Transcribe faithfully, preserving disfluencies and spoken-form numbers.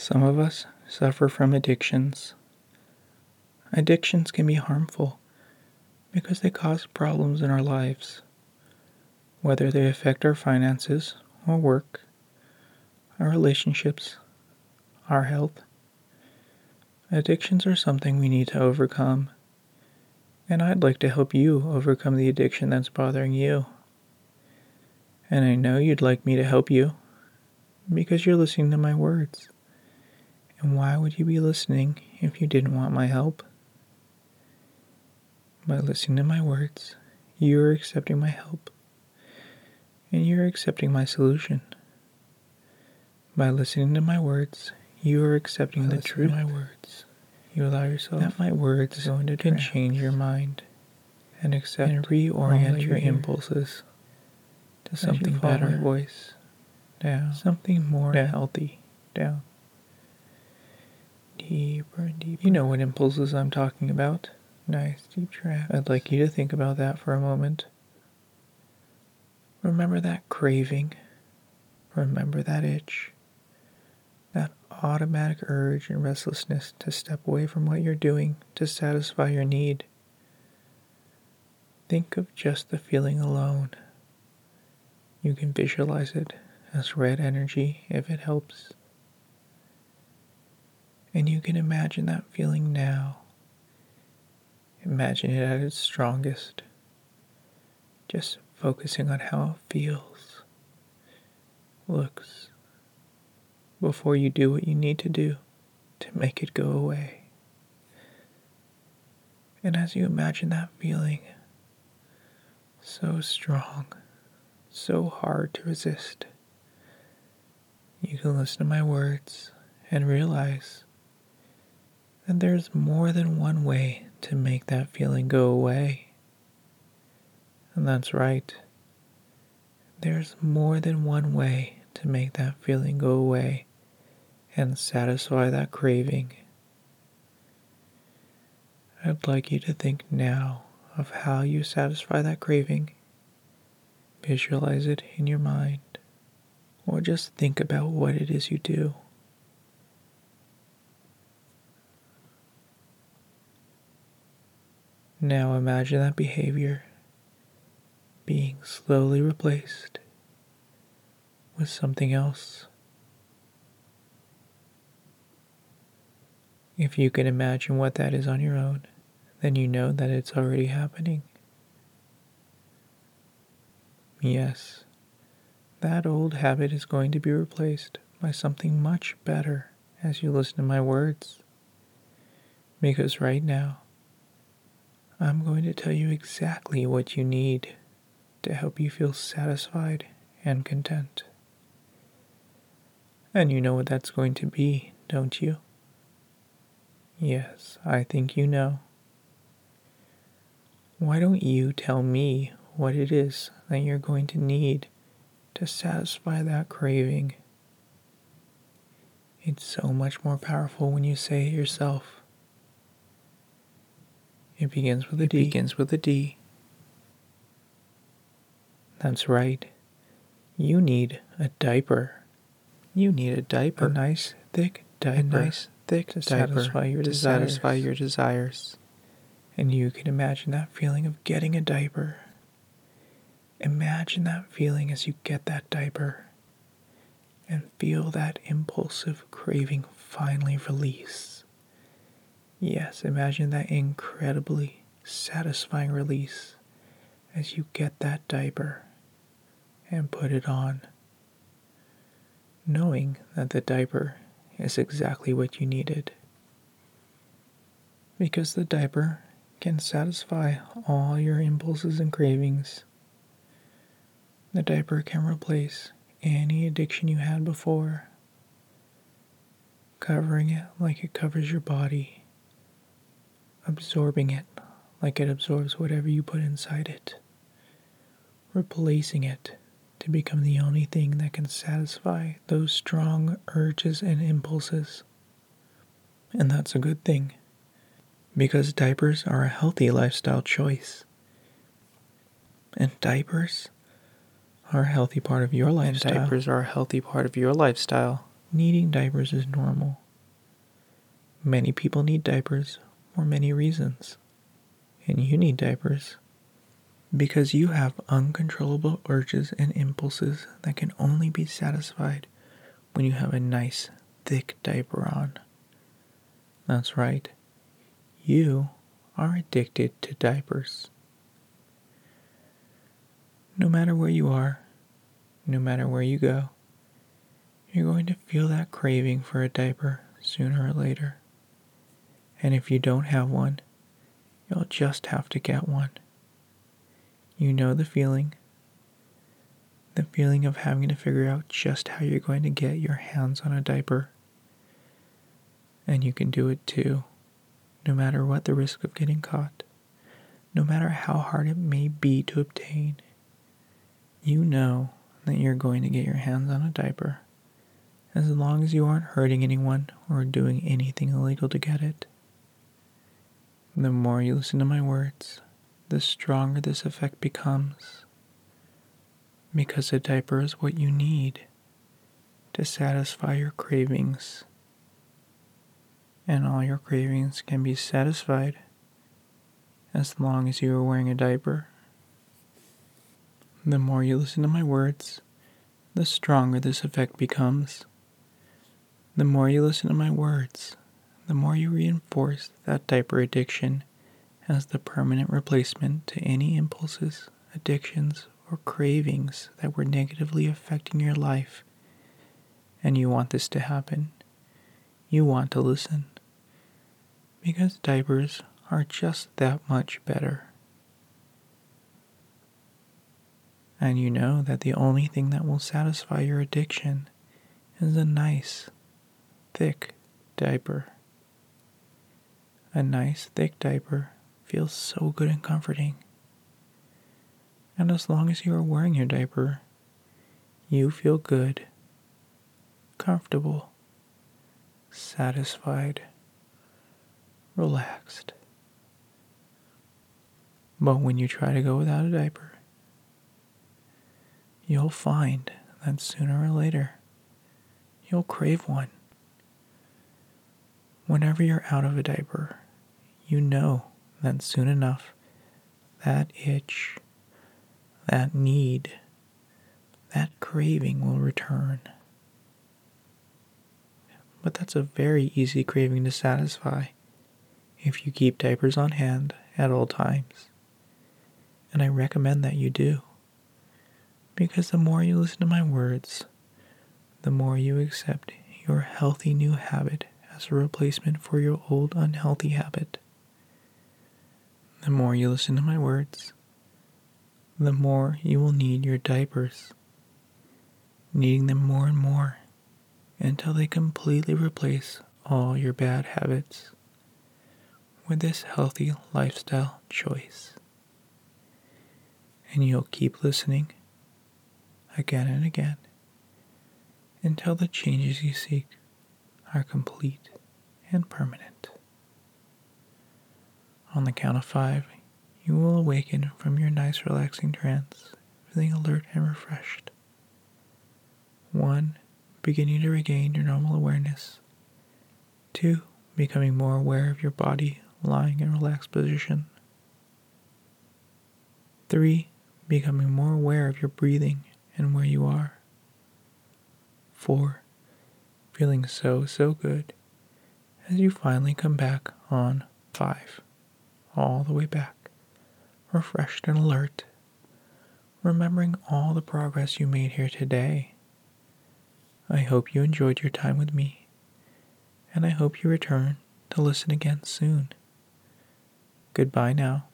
Some of us suffer from addictions. Addictions can be harmful because they cause problems in our lives, whether they affect our finances or work, our relationships, our health. Addictions are something we need to overcome, and I'd like to help you overcome the addiction that's bothering you. And I know you'd like me to help you because you're listening to my words. And why would you be listening if you didn't want my help? By listening to my words, you're accepting my help, and you're accepting my solution. By listening to my words, you are accepting the truth. My words, you allow yourself that my words can trance. Change your mind and accept and reorient your impulses to something better. My voice down, something more down. Healthy down, deeper and deeper. You know what impulses I'm talking about. Nice deep breath. I'd like you to think about that for a moment. Remember that craving. Remember that itch. That automatic urge and restlessness to step away from what you're doing to satisfy your need. Think of just the feeling alone. You can visualize it as red energy if it helps. And you can imagine that feeling now. Imagine it at its strongest. Just focusing on how it feels, looks, before you do what you need to do to make it go away. And as you imagine that feeling, so strong, so hard to resist, you can listen to my words and realize that there's more than one way to make that feeling go away. And that's right. There's more than one way to make that feeling go away and satisfy that craving. I'd like you to think now of how you satisfy that craving. Visualize it in your mind, or just think about what it is you do. Now imagine that behavior being slowly replaced with something else. If you can imagine what that is on your own, then you know that it's already happening. Yes, that old habit is going to be replaced by something much better as you listen to my words. Because right now, I'm going to tell you exactly what you need to help you feel satisfied and content. And you know what that's going to be, don't you? Yes, I think you know. Why don't you tell me what it is that you're going to need to satisfy that craving? It's so much more powerful when you say it yourself. It begins with a D. It begins with a D. That's right. You need a diaper. You need a diaper. A nice, thick diaper. A nice, thick to diaper satisfy your to desires. satisfy your desires. And you can imagine that feeling of getting a diaper. Imagine that feeling as you get that diaper. And feel that impulsive craving finally release. Yes, imagine that incredibly satisfying release as you get that diaper and put it on, knowing that the diaper is exactly what you needed. Because the diaper can satisfy all your impulses and cravings. The diaper can replace any addiction you had before, covering it like it covers your body, absorbing it like it absorbs whatever you put inside it, replacing it to become the only thing that can satisfy those strong urges and impulses. And that's a good thing, because diapers are a healthy lifestyle choice. And diapers are a healthy part of your lifestyle. And diapers are a healthy part of your lifestyle. needing diapers is normal. Many people need diapers for many reasons. And you need diapers because you have uncontrollable urges and impulses that can only be satisfied when you have a nice, thick diaper on. That's right. You are addicted to diapers. No matter where you are, no matter where you go, you're going to feel that craving for a diaper sooner or later. And if you don't have one, you'll just have to get one. You know the feeling. The feeling of having to figure out just how you're going to get your hands on a diaper. And you can do it too, no matter what the risk of getting caught, no matter how hard it may be to obtain. You know that you're going to get your hands on a diaper, as long as you aren't hurting anyone or doing anything illegal to get it. The more you listen to my words, the stronger this effect becomes, because a diaper is what you need to satisfy your cravings. And all your cravings can be satisfied as long as you are wearing a diaper. The more you listen to my words, the stronger this effect becomes. The more you listen to my words, the more you reinforce that diaper addiction as the permanent replacement to any impulses, addictions, or cravings that were negatively affecting your life. And you want this to happen. You want to listen. Because diapers are just that much better. And you know that the only thing that will satisfy your addiction is a nice, thick diaper. A nice, thick diaper feels so good and comforting. And as long as you are wearing your diaper, you feel good, comfortable, satisfied, relaxed. But when you try to go without a diaper, you'll find that sooner or later, you'll crave one. Whenever you're out of a diaper, you know that soon enough, that itch, that need, that craving will return. But that's a very easy craving to satisfy if you keep diapers on hand at all times. And I recommend that you do. Because the more you listen to my words, the more you accept your healthy new habit as a replacement for your old unhealthy habit. The more you listen to my words, the more you will need your diapers, needing them more and more until they completely replace all your bad habits with this healthy lifestyle choice. And you'll keep listening again and again until the changes you seek are complete and permanent. On the count of five, you will awaken from your nice relaxing trance, feeling alert and refreshed. One, beginning to regain your normal awareness. Two, becoming more aware of your body lying in a relaxed position. Three, becoming more aware of your breathing and where you are. Four, feeling so, so good as you finally come back on five, all the way back, refreshed and alert, remembering all the progress you made here today. I hope you enjoyed your time with me, and I hope you return to listen again soon. Goodbye now.